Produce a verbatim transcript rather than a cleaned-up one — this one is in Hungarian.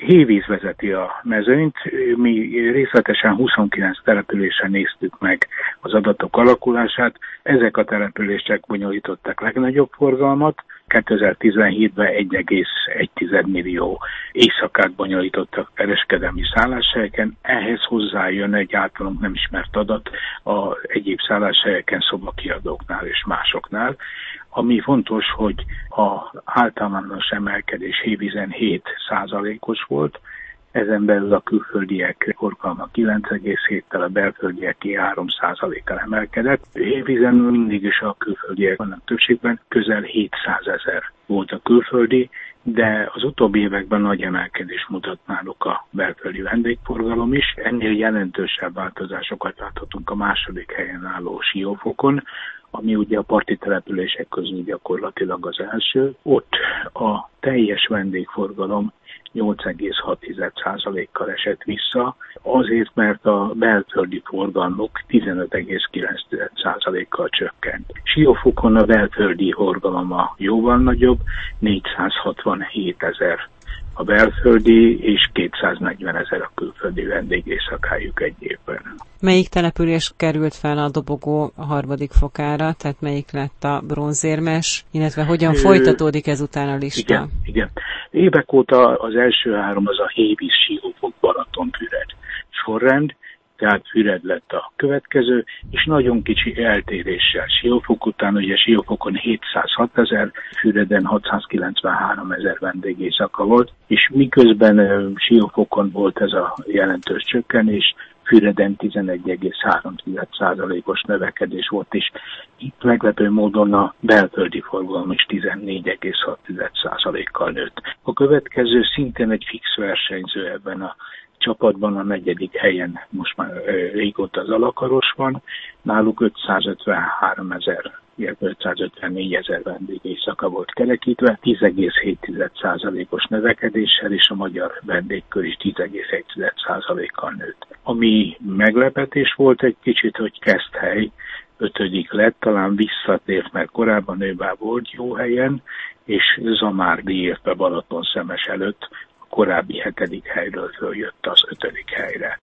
Hévíz vezeti a mezőnyt, mi részletesen huszonkilenc településen néztük meg az adatok alakulását, ezek a települések bonyolították legnagyobb forgalmat, kétezer-tizenhétben egy egész egy millió éjszakát bonyolítottak kereskedelmi szálláshelyeken, ehhez hozzájön egy általunk nem ismert adat a egyéb szálláshelyeken, szobakiadóknál és másoknál. Ami fontos, hogy az általános emelkedés Hévízen hét százalékos volt, ezen belül a külföldiek forgalma kilenc egész héttel, a belföldieké három százalékkal emelkedett. Hévízen mindig is a külföldiek vannak többségben, közel hétszázezer volt a külföldi, de az utóbbi években nagy emelkedés mutat náluk a belföldi vendégforgalom is. Ennél jelentősebb változásokat láthatunk a második helyen álló Siófokon, ami ugye a parti települések közül gyakorlatilag az első. Ott a teljes vendégforgalom nyolc egész hat százalékkal esett vissza, azért, mert a belföldi forgalmuk tizenöt egész kilenc százalékkal csökkent. Siófokon a belföldi forgaloma jóval nagyobb, négyszázhatvanhét ezer a belföldi és kétszáznegyven ezer a külföldi vendégészakájuk egy évben. Melyik település került fel a dobogó a harmadik fokára, tehát melyik lett a bronzérmes, illetve hogyan folytatódik ezután a lista? Igen, igen. Évek óta az első három az a Hévíz, Siófok, Balatonfüred sorrend, tehát Füred lett a következő, és nagyon kicsi eltéréssel. Siófok után, ugye Siófokon hétszázhat ezer, Füreden hatszázkilencvenhárom ezer vendégészaka volt, és miközben uh, Siófokon volt ez a jelentős csökkenés, Füreden tizenegy egész három százalékos növekedés volt, és itt meglepő módon a belföldi forgalom is tizennégy egész hat százalékkal nőtt. A következő szintén egy fix versenyző ebben a csapatban, a negyedik helyen most már régóta az Alakaros van, náluk ötszázötvenhárom ezer, ötszázötvennégy ezer vendégészaka volt kerekítve, tíz egész hét százalékos növekedéssel, és a magyar vendégkör is tíz egész egy százalékkal nőtt. Ami meglepetés volt egy kicsit, hogy Keszthely ötödik lett, talán visszatért, mert korábban ő már volt jó helyen, és Zamárdi érte Balaton Szemes előtt, korábbi hetedik helyről följött az ötödik helyre.